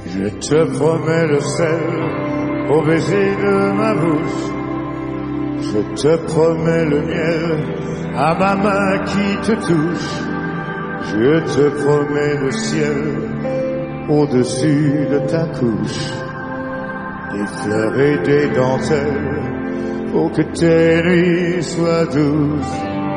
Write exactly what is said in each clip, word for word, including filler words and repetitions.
Je te promets le sel au baiser de ma bouche. Je te promets le miel à ma main qui te touche. Je te promets le ciel au-dessus de ta couche. Des fleurs et des dentelles pour que tes nuits soient douces.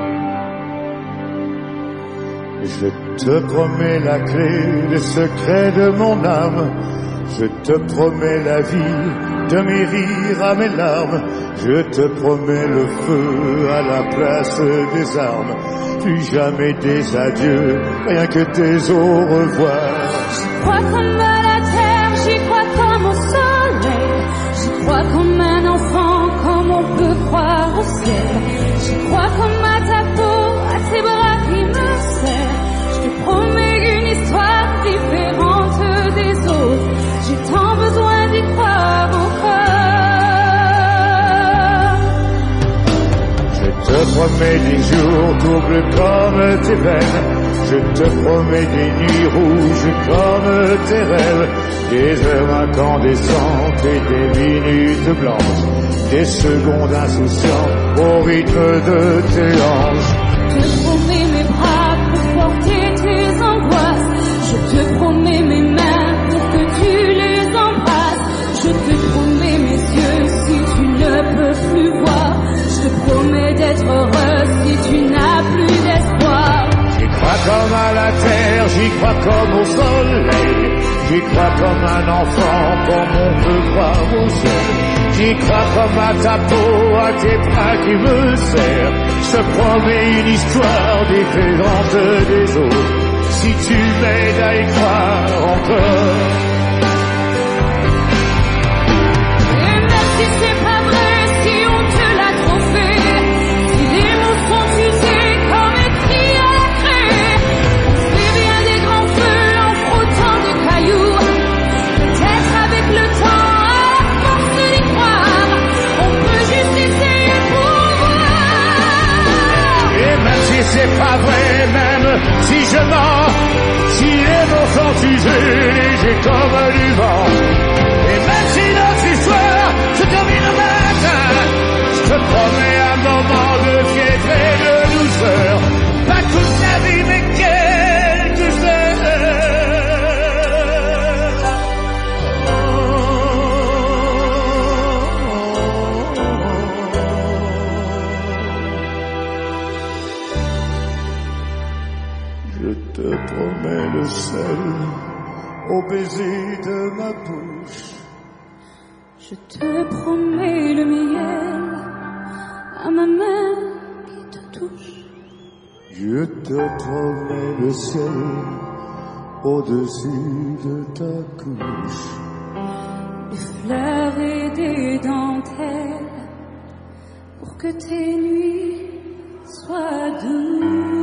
Je te promets la clé des secrets de mon âme. Je te promets la vie de mes rires à mes larmes. Je te promets le feu à la place des armes. Plus jamais des adieux, rien que des au revoir. J'y crois comme à la terre, j'y crois comme au soleil. J'y crois comme un enfant, comme on peut croire au ciel. J'y crois comme à ta peau, à tes bras qui me serrent. Je te promets une histoire différente des autres. J'ai tant besoin d'y croire encore. Je te promets des jours doubles comme tes veines. Je te promets des nuits rouges comme tes rêves. Des heures incandescentes et des minutes blanches. Des secondes insouciantes au rythme de tes hanches. Je te promets mes bras pour porter tes angoisses. Je te promets mes mains pour que tu les embrasses. Je te promets mes yeux si tu ne peux plus voir. Je te promets d'être heureux si tu n'as plus d'espoir. J'y crois comme à la terre, j'y crois comme au soleil. J'y crois comme un enfant, comme on peut croire au ciel. J'y crois comme à ta peau, à tes bras qui me serrent. Je te promets une histoire différente des autres. Si tu m'aides à y croire encore. Et même si c'est pas vrai, si on te l'a trop fait, si les mots sont usés comme écrits à la craie, on fait bien des grands feux en frottant des cailloux. Peut-être avec le temps, à force d'y croire, on peut juste essayer pour voir. Et même si c'est pas vrai, même si je mens, si les mots sont usés, légers comme du vent. Et même si notre histoire se termine au matin, je te promets un moment de fièvre et de douceur. Pas toute la vie, mais quelques heures. Je te promets le sel au baiser de ma bouche. Je te promets le miel à ma main qui te touche. Je te promets le ciel au-dessus de ta couche. Des fleurs et des dentelles pour que tes nuits soient douces.